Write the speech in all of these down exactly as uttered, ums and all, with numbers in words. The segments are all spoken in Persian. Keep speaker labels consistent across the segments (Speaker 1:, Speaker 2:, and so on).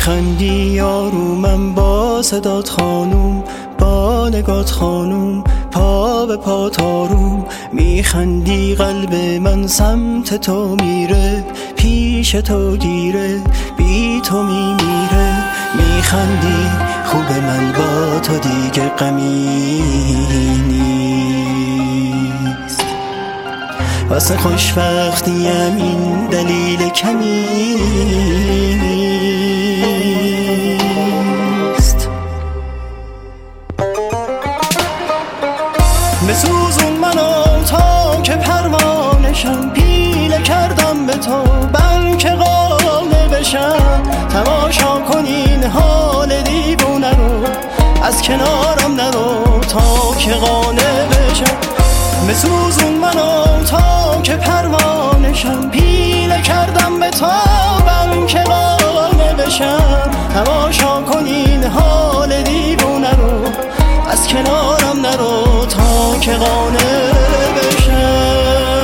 Speaker 1: میخندی یارو من با صدات خانوم، با نگات خانوم، پا به پا تاروم. میخندی قلب من سمت تو میره، پیش تو گیره، بی تو میمیره. میخندی خوب من با تو دیگه غمی نیست، واسه خوشبختیم این دلیل کمی نیست. بسوزون منو تا که پروانشم، پیله کردم به تو بلکه قانع بشم. تماشا کنین حال دیوونه رو، از کنارم نرو تا که قانع بشم. بسوزون منو تا که پروانشم، پیله کردم به تو بلکه قانع بشم. تماشا کنین حال دیوونه رو، از کنارم نرو تا که قانع بشم.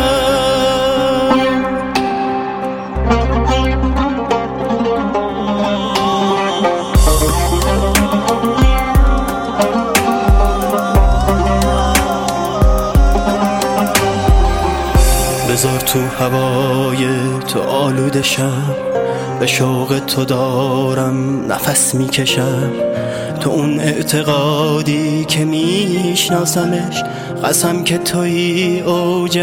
Speaker 1: بذار تو هوای تو آلوده شم، به شوق تو دارم نفس میکشم. تو اون اعتقادی که میشناسمش، قسم که توی اوج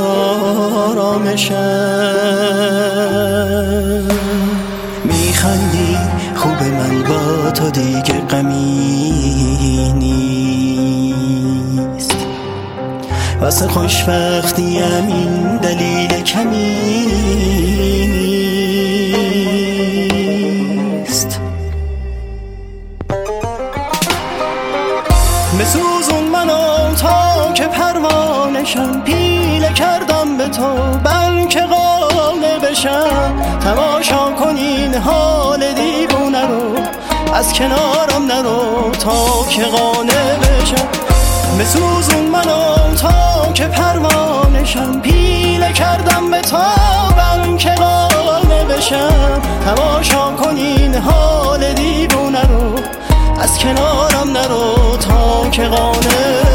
Speaker 1: آرامشم. میخندی خوب من با تو دیگه غمی نیست، واسه خوشبختیم این دلیل کمی نیست. بسوزون منو تا که پروانشم، پیله کردم به تو بلکه قانع بشم. تماشا کنین حال دیوونه رو، از کنارم نرو تا که قانع بشم. بسوزون منو تا که پروانشم، پیله کردم به تو بلکه قانع بشم. تماشا کنین حال دیوونه رو، از کنارم نرو تا که قانع